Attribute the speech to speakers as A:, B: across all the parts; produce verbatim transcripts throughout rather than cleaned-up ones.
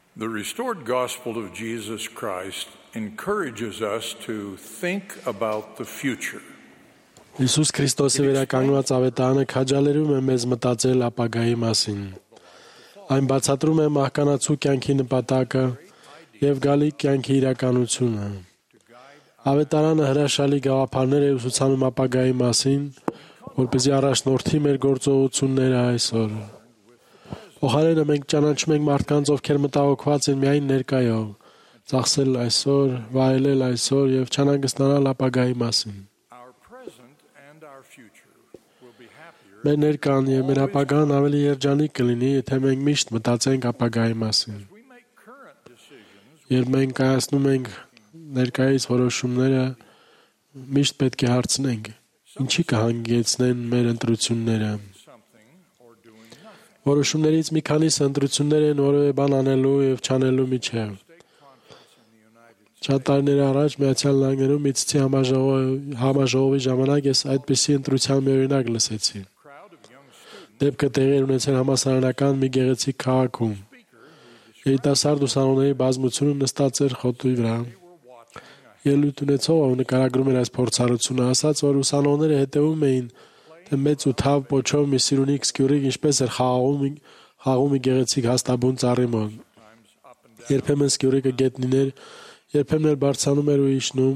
A: The restored gospel of Jesus Christ encourages us to think about the future.
B: Հիսուս Քրիստոսի վերականգնված ավետարանը քաջալերում է մեզ մտածել ապագայի մասին։ Այն բացատրում է մահկանացու կյանքի նպատակը եւ գալիք կյանքի իրականությունը։ Ավետարանը հրաշալի գաղափարներ է ուսուցանում ապագայի մասին, որպեսզի առաջնորդի մեր գործողությունները այսօր։ Փոխարենը մենք ճանաչում ենք մարդկանց, ովքեր մտահոգված են միայն ներկայով, ծախսել այսօր, վայելել այսօր եւ չանհանգստանալ ապագայի մասին։ Մեր ներկան եւ մեր ապագան ավելի երջանիկ կլինի, եթե մենք միշտ մտածենք ապագայի մասին։ Երբ մենք կայացնում ենք ներկայիս որոշումները, միշտ պետք է հարցնենք. ինչի կհանգեցնեն մեր ընտրությունները։ Որոշումներից մի քանիսը ընտրություններ են որևէ բան անելու եւ չանելու միջեւ։ Շատ տարիներ առաջ Միացյալ Նահանգներում Միցցի համաժողովի ժամանակ ես այդպիսի ընտրության մի օրինակ լսեցի։ Դեպքը տեղի էր ունեցել համալսարանական մի գեղեցիկ քաղաքում։ Երիտասարդ ուսանողների բազմությունը նստած էր խոտի վրա։ Ելույթ ունեցողը նկարագրում էր այս փորձառությունը, ասաց, որ ուսանողները հետևում էին, թե մեծ ու թավ պոչով մի սիրունիկ սկյուրիկ ինչպես էր խաղաղում խաղում մի գեղեցիկ հաստաբուն ծառի մոտ։ Երբեմն սկյուրիկը գետնին էր, երբեմն էլ բարձրանում էր ու իջնում,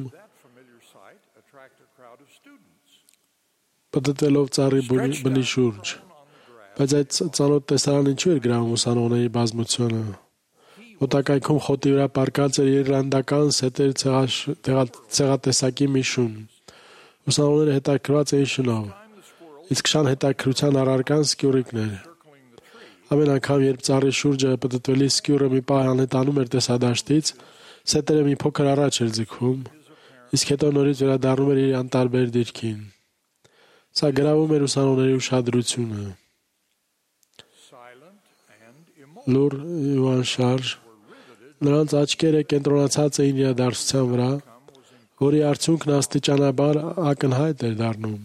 B: պտտվելով ծառի բնի շուրջ։ Բայց այդ ծանոթ տեսարանը ինչու էր գրավում ուսանողների բազմությունը։ Մոտակայքում խոտի վրա պառկած էր իռլանդական սետեր ցեղատեսակի մի շուն։ Ուսանողները հետաքրքրված էին շնով, իսկ շան հետաքրքրության առարկան սկյուրիկն էր։ Ամեն անգամ, երբ ծառի շուրջը պտտվելի սկյուրը մի պահ անհետանում էր տեսադաշտից, սետերը մի փոքր առաջ էր ձգվում, իսկ հետո նորից վերադառնում էր իր անտարբեր դիրքին։ Սա գրավում էր ուսանողների ուշադրությունը։ Լուր ու անշարժ նրանց աչքերը կենտրոնացած էին իրադարձության վրա, որի արդյունքն աստիճանաբար ակնհայտ էր դառնում։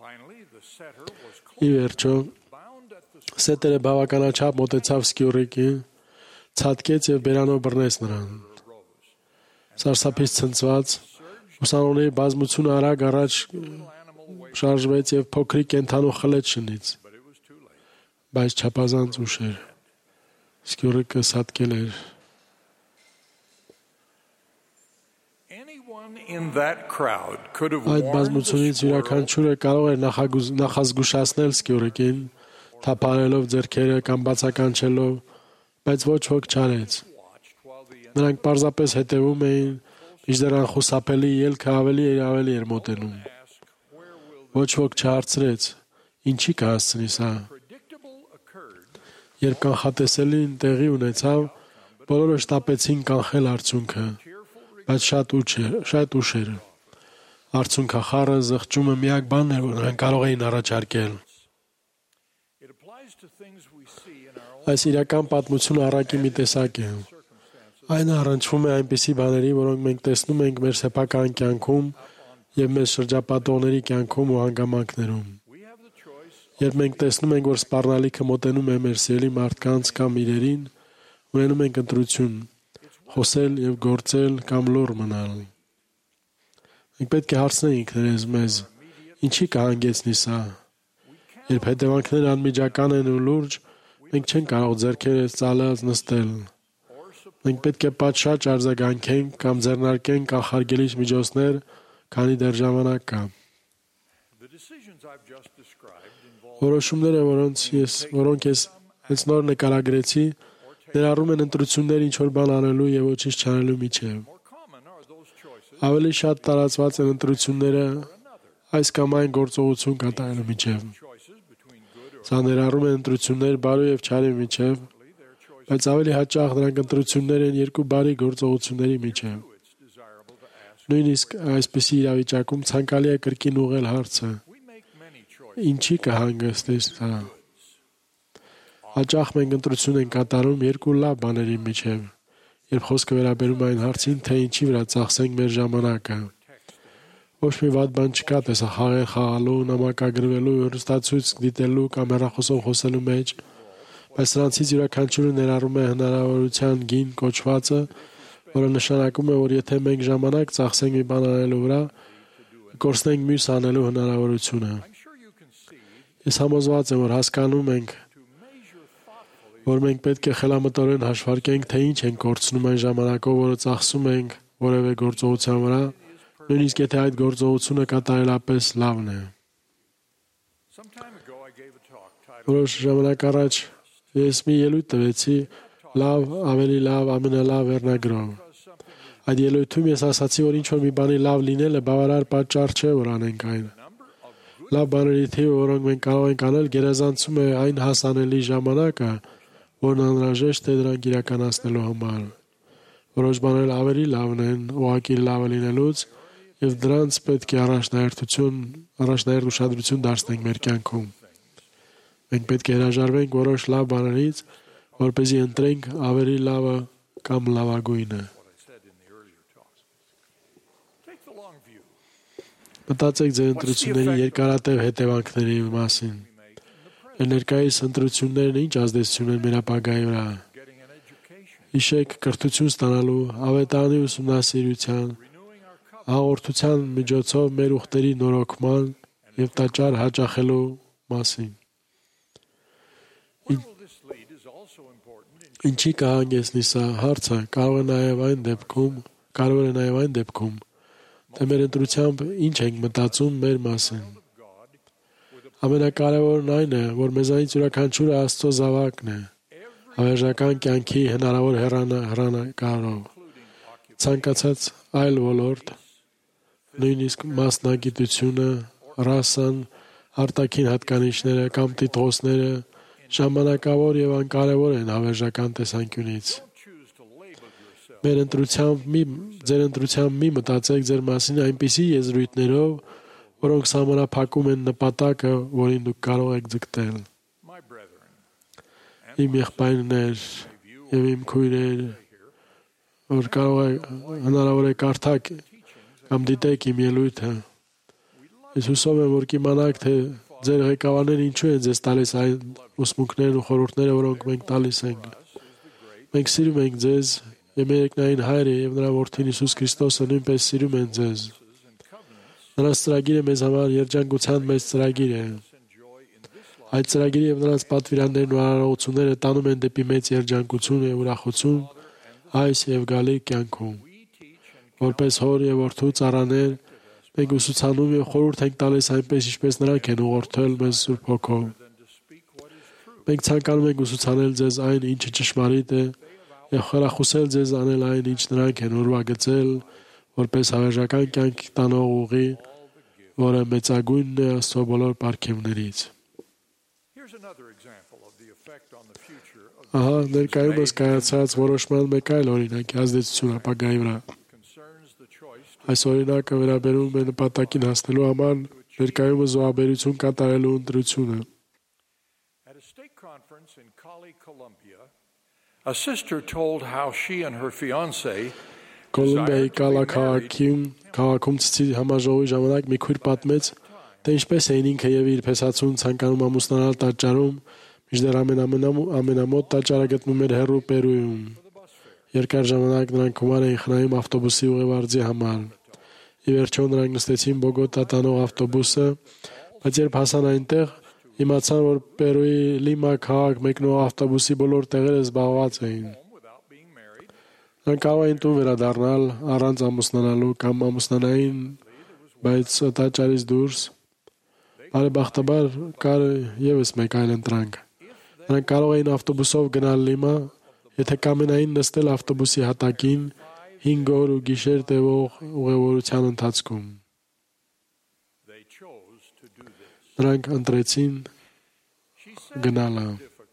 B: Ի վերջո, սետերը բավականաչափ մոտեցավ սկյուրիկին, ցատկեց եւ բերանով բռնեց նրան։ Սարսափից ցնցված, ուսանողների բազմությունը արագ առաջ շարժվեց եւ փոքրիկ կենդանու խլեց շնից, բայց չափազանց ուշ էր։ Սկյուրիկը սատկել էր։ Այդ բազմությունից յուրաքանչյուրը կարող էր նախազգուշացնել սկյուրիկին, թափարելով ձեռքերը կամ բացականչելով, բայց ոչ ոք չարեց։ Նրանք պարզապես հետևում էին, մինչդեռ անխուսափելի ելքը ավելի էր ավելի էր մոտենում։ Ոչ ոք չհարցրեց. ինչի կհասցնի սա։ Երբ կանխատեսելին տեղի ունեցավ, բոլորը շտապեցին կանխել արդյունքը, բայց շատ ուշ էր, շատ ուշ էր։ Արդյունքախառը զղջումը միակ բանն էր, որ նրանք կարող էին առաջարկել։ Այս իրական պատմությունը առակի մի տեսակ է։ Այն առնչվում է այնպիսի բաների, որոնք մենք տեսնում ենք մեր սեփական կյանքում եւ մեր շրջապատողների կյանքում ու հանգամանքներում։ Երբ մենք տեսնում ենք, որ սպառնալիքը մոտենում է մեր սիրելի մարդկանց կամ իրերին, ունենում ենք ընտրություն՝ խոսել եւ գործել կամ լուռ մնալ։ Մենք պետք է հարցնենք ինքներս մեզ. ինչի կհանգեցնի սա։ Երբ հետևանքները անմիջական են ու լուրջ, մենք չենք կարող ձեռքերս ծալած նստել։ Մենք պետք է պատշաճ արձագանքենք կամ ձեռնարկենք կանխարգելիչ միջոցներ, քանի դեռ ժամանակ կա։ Որոշումները, որոնց ես, որոնք ես հենց նոր նկարագրեցի, ներառում են ընտրություններ ինչ-որ բան անելու եւ ոչինչ չանելու միջեւ։ Ավելի շատ տարածված են ընտրությունները այս կամ այն գործողություն կատարելու միջեւ։ Սա ներառում է ընտրություններ բարու եւ չարի միջեւ, բայց ավելի հաճախ դրանք ընտրություններ են երկու բարի գործողությունների միջեւ։ Նույնիսկ այսպիսի իրավիճակում ցանկալի է կրկին ուղղել հարցը. ինչի կհանգստի սա։ Հաճախ մենք ընտրություն ենք կատարում երկու լավ բաների միջև, երբ խոսքը վերաբերում այն հարցին, թե ինչի վրա ծախսենք մեր ժամանակը։ Ոչ մի վատ բան չկա տեսախաղեր խաղալու, նամակագրվելու, հեռուստացույց դիտելու կամ հեռախոսով խոսելու մեջ, Բայց նրանցից յուրաքանչյուրը ներառում է հնարավորության գին կոչվածը, որը նշանակում է, որ եթե մենք ժամանակ ծախսենք մի բան անելու վրա, կորցնենք մյուս անելու հնարավորությունը։ Ես համոզված եմ, որ հասկանում ենք, որ մենք պետք է խելամտորեն հաշվարկենք, թե ինչ ենք կորցնում այն ժամանակով, որը ծախսում ենք որևէ գործողության վրա, նույնիսկ եթե այդ գործողությունը կատարելապես լավն է։ Որոշ ժամանակ առաջ ես մի ելույթ տվեցի լավ, ավելի լավ, ամենալավ վերնագրով։ Այդ ելույթում ես ասացի, որ ինչ-որ մի բանի լավ լինելը բավարար պատճառ չէ, որ անենք այն։ Լավ բաների թիվը, որոնք մենք կարող ենք անել, գերազանցում է այն հասանելի ժամանակը, որն անհրաժեշտ է դրանք իրականացնելու համար։ Որոշ բաներ ավելի լավն են, ուղղակի լավը լինելուց, եւ դրանց պետք է առաջնահերթություն, առաջնահերթ ուշադրություն դարձնենք մեր կյանքում։ Մենք պետք է հրաժարվենք որոշ լավ բաներից, որպեսզի ընտրենք ավելի լավը կամ լավագույնը։ Մտածեք ձեր ընտրությունների երկարատև հետևանքների մասին։ Մեր ներկայիս ընտրություններն ինչ ազդեցություն են մեր ապագայի վրա։ Հիշեք կրթություն ստանալու, ավետարանի ուսումնասիրության, հաղորդության միջոցով մեր ուխտերի նորոգման եւ տաճար հաճախելու մասին։ Ինչի կհանգեցնի սա հարցը կարող է նաև այն դեպքում, կարող է նաև այն դեպքում, թե մեր ընտրությամբ ինչ ենք մտածում մեր մասին։ Ամենակարևորն այն է, որ մեզանից յուրաքանչյուրը Աստծո զավակն է, հավերժական կյանքի հնարավոր հեռանկարով, ցանկացած այլ ոլորտ, նույնիսկ մասնագիտությունը, ռասան, արտաքին հատկանիշները կամ տիտղոսները ժամանակավոր եւ անկարևոր են հավերժական տեսանկյունից։ Մեր ընտրությամբ մի ձեր ընտրությամբ մի մտածեք ձեր մասին այնպիսի եզրույթներով, որոնք սահմանափակում են նպատակը, որին դուք կարող եք ձգտել։ Իմ եղբայրներ եւ իմ քույրեր, որ կարող է հնարավոր է կարդաք կամ դիտեք իմ ելույթը։ Ես հուսով եմ, որ կիմանաք, թե ձեր ղեկավարները ինչու են ձեզ տալիս այն ուսմունքներն ու խորհուրդները, որոնք մենք տալիս ենք։ Մենք սիրում ենք ձեզ, եւ մեր երկնային Հայրը եւ նրա Որդին Հիսուս Քրիստոսը նույնպես սիրում են ձեզ։ Նրանց ծրագիրը մեզ համար երջանկության մեծ ծրագիր է։ Այդ ծրագիրը եւ նրանց պատվիրաններն ու արարողությունները տանում են դեպի մեծ երջանկություն եւ ուրախություն այս եւ գալի կյանքում։ Որպես հոր եւ որդու ծառաներ մենք ուսուցանում եւ խորհուրդ ենք տալիս այնպես, ինչպես նրանք են ուղղորդել մեզ Սուրբ Հոգով։ Մենք ցանկանում ենք ուսուցանել ձեզ այն, ինչը ճշմարիտ է, եւ խրախուսել ձեզ անել այն, ինչ նրանք են ուրվագծել, որպես հավերժական կյանք տանող ուղի, որը մեծագույնն է Աստծո բոլոր պարգևներից։ Ահա ներկայումս կայացած որոշման մեկ այլ օրինակ ազդեցություն ապագայի վրա։ Այս օրինակը վերաբերում է նպատակին հասնելու համար ներկայումս զոհաբերություն կատարելու ընտրությունը։
A: A sister told how she and her fiancé
B: Կոլումբիայի Կալա քաղաքում քաղաքում ցցի համաժողովի ժամանակ մի քույր պատմեց, թե ինչպես էին ինքը եւ իր փեսացուն ցանկանում ամուսնանալ տաճարում, մինչդեռ ամենամոտ տաճարը գտնվում էր հեռու Պերույում։ Երկար ժամանակ նրանք գումար էին խնայում ավտոբուսի ուղևորձի համար։ Ի վերջո նրանք նստեցին Բոգոտա տանող ավտոբուսը, բայց երբ հասան այնտեղ, իմացան, որ Պերույի Լիմա քաղաք մեկնող ավտոբուսի բոլոր տեղերը զբաղված էին։ Նրանք կարող էին տուն վերադառնալ առանց ամուսնանալու կամ ամուսնանային, բայց տաճարից դուրս։ Բարեբախտաբար կար եւս մեկ այլ ընտրանք։ Նրանք կարող էին ավտոբուսով գնալ Լիմա, եթե կամենային նստել ավտոբուսի հատակին հինգ օր ու գիշեր տևող ուղևորության ընթացքում։ Նրանք ընտրեցին գնալը։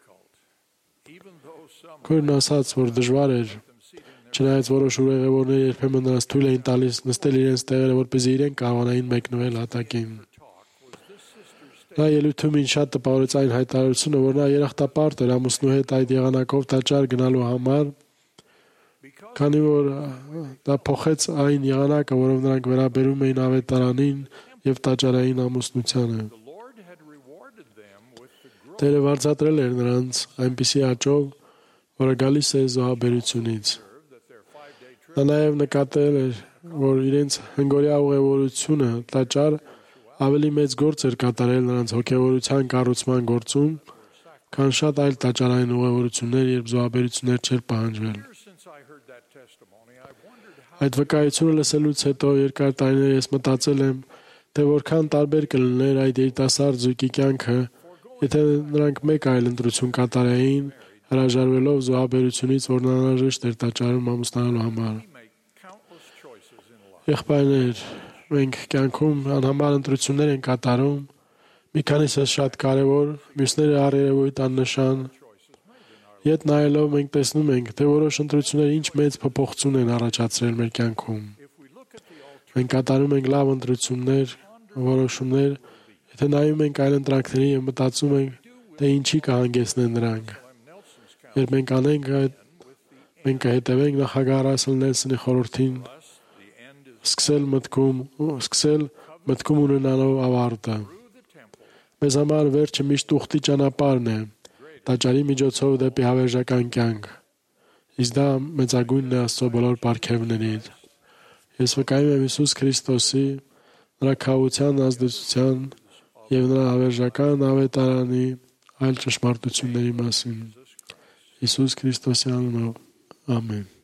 B: Քույրն ասաց, որ դժվար էր, չնայած որոշ ուղևորներ երբեմն նրանց թույլ էին տալիս նստել իրենց տեղերը, որպեսզի իրենք կարողանային մեկնվել հատակին։ Նա ելույթում ինձ շատ տպավորեց այն հայտարարությունը, որ նա երախտապարտ էր ամուսնու հետ այդ եղանակով տաճար գնալու համար, քանի որ դա փոխեց այն եղանակը, որով նրանք վերաբերում էին ավետարանին եւ տաճարային ամուսնությանը։ Տերը վարձատրել էր նրանց այնպիսի աճով, որը գալիս է զոհաբերությունից։ Նա նաև նկատել էր, որ իրենց հնգորյա ուղևորությունը տաճար ավելի մեծ գործ էր կատարել նրանց հոգևորության կառուցման գործում, քան շատ այլ տաճարային ուղևորություններ, երբ զոհաբերություններ չէր պահանջվել։ Այդ վկայությունը լսելուց հետո երկար տարիներ ես մտածել եմ, թե որքան տարբեր կլիներ այդ երիտասարդ զույգի կյանքը, եթե նրանք մեկ այլ ընտրություն կատարեին, հրաժարվելով զոհաբերությունից, որն անհրաժեշտ էր տաճարում ամուսնանալու համար։ Եղբայրներ, մենք կյանքում անհամար ընտրություններ ենք կատարում, մի քանիսը շատ կարևոր, մյուսները առերևույթ աննշան։ Ետ նայելով մենք տեսնում ենք, թե որոշ ընտրություններ ինչ մեծ փոփոխություն են առաջացրել մեր կյանքում։ Մենք կատարում ենք լավ ընտրություններ, որոշումներ, եթե նայում ենք այլ ընտրանքների եւ մտածում ենք, թե ինչի կհանգեցնեն նրանք։ Երբ մենք անենք այդ, մենք կհետևենք նախագահ Ռասել Նելսոնի խորհրդին, սկսել մտքում, սկսել մտքում ունենալով ավարտը։ Մեզ համար վերջը միշտ ուխտի ճանապարհն է, տաճարի միջոցով դեպի հավերժական կյանք։ Իսկ դա մեծագույնն է Աստծո բոլոր պարգևներից։ Ես վկայում եմ Հիսուս Քրիստոսի, նրա քավության ազդեցության եւ նրա հավերժական ավետարանի այլ ճշմարտությունների մասին։ Հիսուս Քրիստոսի անունով։ Ամեն։